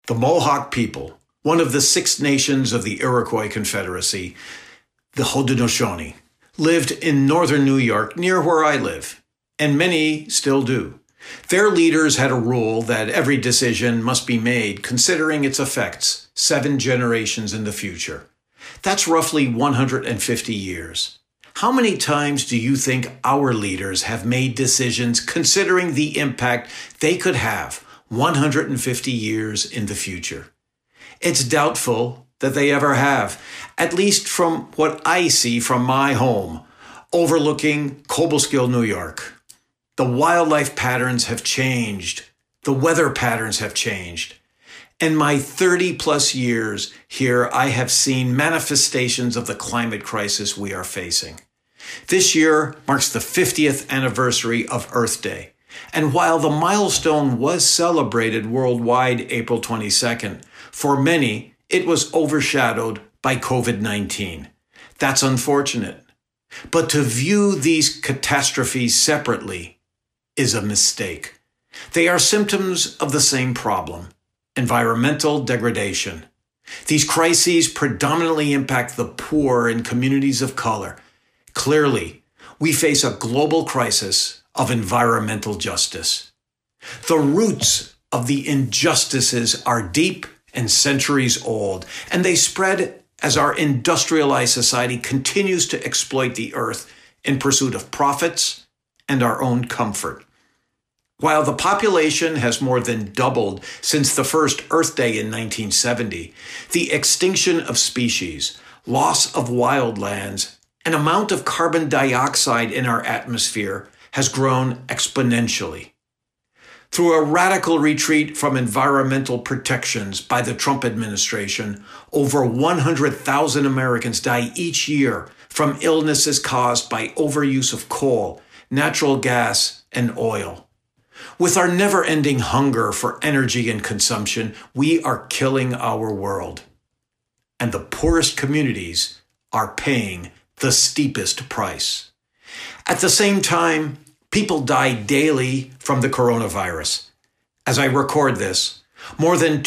The Mohawk people, one of the 6 nations of the Iroquois Confederacy, the Haudenosaunee, lived in northern New York near where I live, and many still do. Their leaders had a rule that every decision must be made considering its effects 7 generations in the future. That's roughly 150 years. How many times do you think our leaders have made decisions considering the impact they could have 150 years in the future? It's doubtful that they ever have, at least from what I see from my home, overlooking Cobleskill, New York. The wildlife patterns have changed. The weather patterns have changed. In my 30 plus years here, I have seen manifestations of the climate crisis we are facing. This year marks the 50th anniversary of Earth Day. And while the milestone was celebrated worldwide April 22nd, for many, it was overshadowed by COVID-19. That's unfortunate. But to view these catastrophes separately is a mistake. They are symptoms of the same problem: environmental degradation. These crises predominantly impact the poor and communities of color. Clearly, we face a global crisis of environmental justice. The roots of the injustices are deep and centuries old, and they spread as our industrialized society continues to exploit the earth in pursuit of profits and our own comfort. While the population has more than doubled since the first Earth Day in 1970, the extinction of species, loss of wildlands, and amount of carbon dioxide in our atmosphere has grown exponentially. Through a radical retreat from environmental protections by the Trump administration, over 100,000 Americans die each year from illnesses caused by overuse of coal, natural gas, and oil. With our never-ending hunger for energy and consumption, we are killing our world. And the poorest communities are paying the steepest price. At the same time, people die daily from the coronavirus. As I record this, more than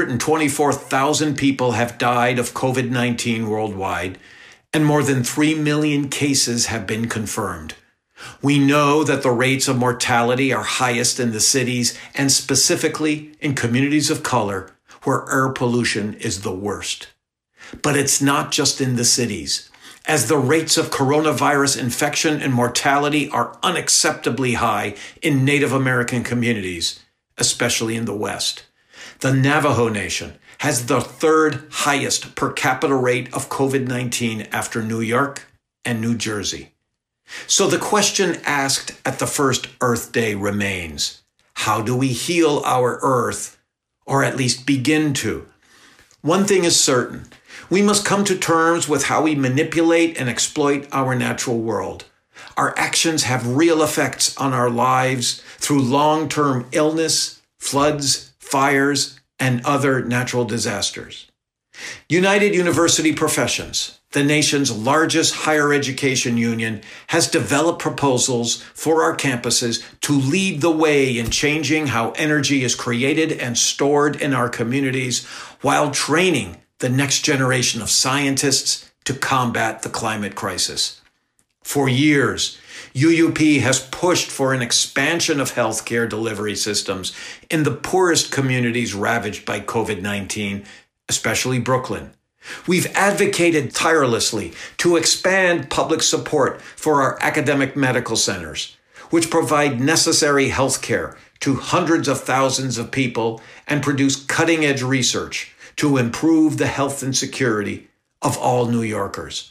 224,000 people have died of COVID-19 worldwide, and more than 3 million cases have been confirmed. We know that the rates of mortality are highest in the cities and specifically in communities of color where air pollution is the worst. But it's not just in the cities, as the rates of coronavirus infection and mortality are unacceptably high in Native American communities, especially in the West. The Navajo Nation has the 3rd highest per capita rate of COVID-19 after New York and New Jersey. So the question asked at the first Earth Day remains: how do we heal our Earth, or at least begin to? One thing is certain: we must come to terms with how we manipulate and exploit our natural world. Our actions have real effects on our lives through long-term illness, floods, fires, and other natural disasters. United University Professions, the nation's largest higher education union, has developed proposals for our campuses to lead the way in changing how energy is created and stored in our communities while training the next generation of scientists to combat the climate crisis. For years, UUP has pushed for an expansion of healthcare delivery systems in the poorest communities ravaged by COVID-19, especially Brooklyn. We've advocated tirelessly to expand public support for our academic medical centers, which provide necessary healthcare to hundreds of thousands of people and produce cutting-edge research to improve the health and security of all New Yorkers.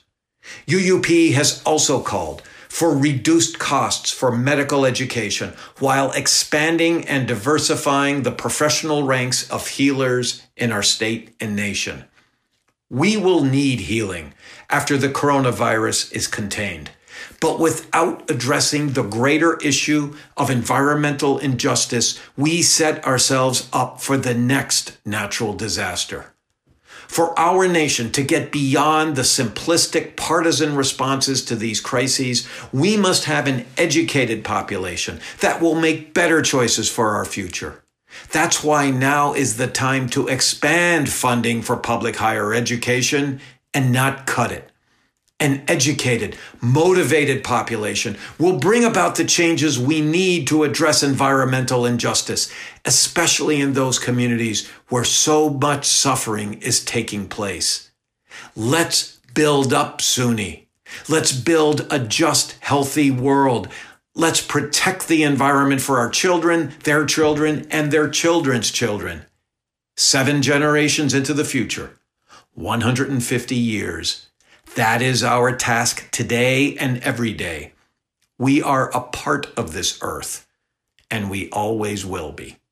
UUP has also called for reduced costs for medical education while expanding and diversifying the professional ranks of healers in our state and nation. We will need healing after the coronavirus is contained, but without addressing the greater issue of environmental injustice, we set ourselves up for the next natural disaster. For our nation to get beyond the simplistic partisan responses to these crises, we must have an educated population that will make better choices for our future. That's why now is the time to expand funding for public higher education and not cut it. An educated, motivated population will bring about the changes we need to address environmental injustice, especially in those communities where so much suffering is taking place. Let's build up, SUNY. Let's build a just, healthy world. Let's protect the environment for our children, and their children's children. 7 generations into the future, 150 years. That is our task today and every day. We are a part of this earth, and we always will be.